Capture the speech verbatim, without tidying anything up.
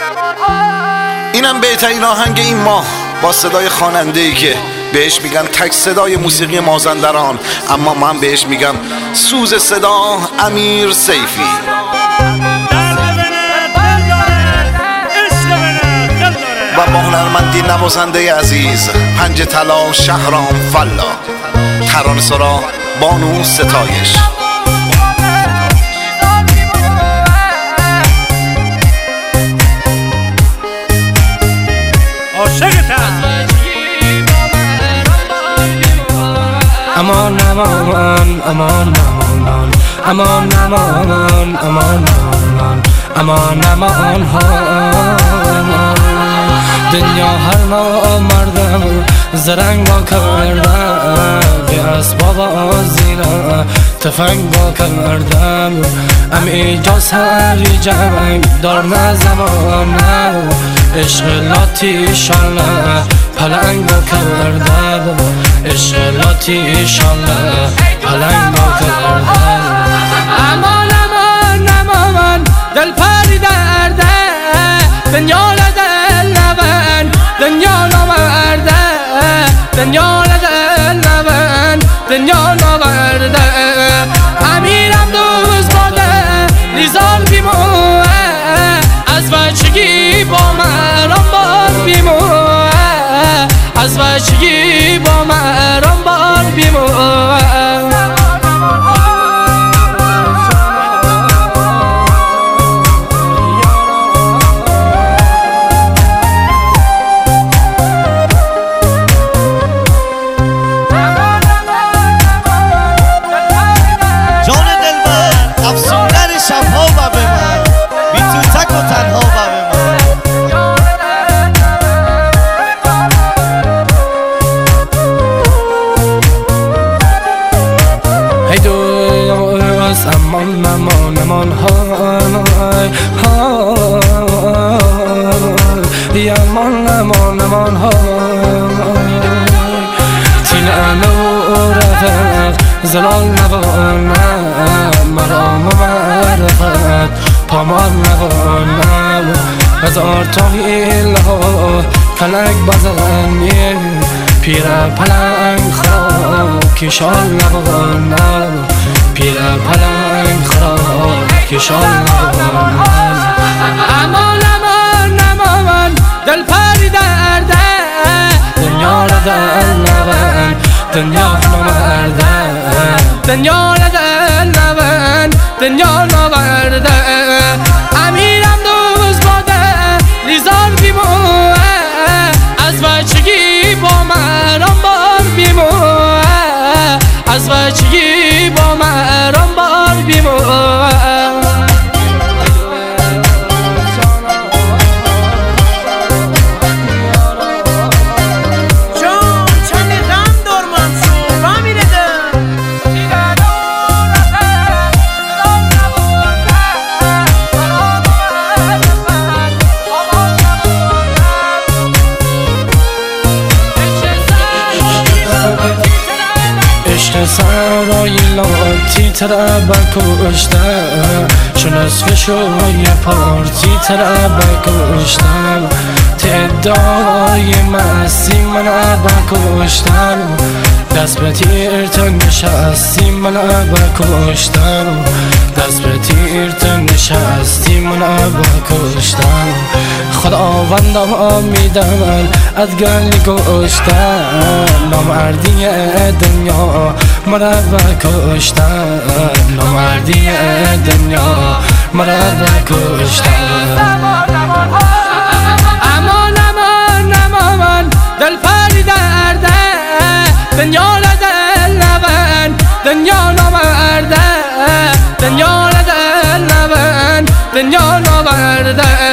اینم بهترین آهنگ این ماه با صدای خواننده‌ای که بهش میگن تک صدای موسیقی مازندران، اما من بهش میگم سوز صدا امیر سیفی. و با هنرمندی نوازنده عزیز پنج طلا شهرام فلا، ترانه‌سرا بانو ستایش. امان امان امان امان امان امان امان امان امان امان دنیا هر ما مردم زرنگ با کردم، به اسباب آزینا تفنگ با کردم، امی جا سری جنگ دار نه زمانه، عشق لاتی شانه پلنگ با کردم، عشق لاتی شانه پلنگ با کردم. امان امان امان دل پری درده، دنیا لدل نبن دنیا نورده، دنیا لدل نبن دنیا نورده. امیرم دوز باده لیزار بیموه، از بچگی با مرام بار بیموه، از بچگی با مرام بار بیموه. امان امان امان های های امان امان امان های تینا رفت زلال نبانم، مرام و معرفت پامال نبانم، هزار تا هیله ها کلک بزنی، پیر پلنگ خراب کشال نبانم، پیر پلنگ خراب کشال نبانم. امان امان امان دل پری درده، دنیا را دل نبن دنیا نورده، دنیا را دل نبن دنیا نورده. امیرم دوز باده لیزار بیموه، از بچگی با مرام بار بیموه، از بچگی با مرام بار بیموه. سرای لاتی تره بکشتم، چون از فشوی پارتی تره بکشتم، تعدای مستی من بکشتم، دست به تیر تو نشستی من بکشتم، دست به تیر تو نشستی من بکشتم. خداوندم آمیدم از گلی کشتم، نامردی دنیا مرا بکشتم، نامردی دنیا مرا بکشتم. امان امان امان دل پری درده، دنیا لدل نبن دنیا نورده، دنیا لدل نبن دنیا نورده.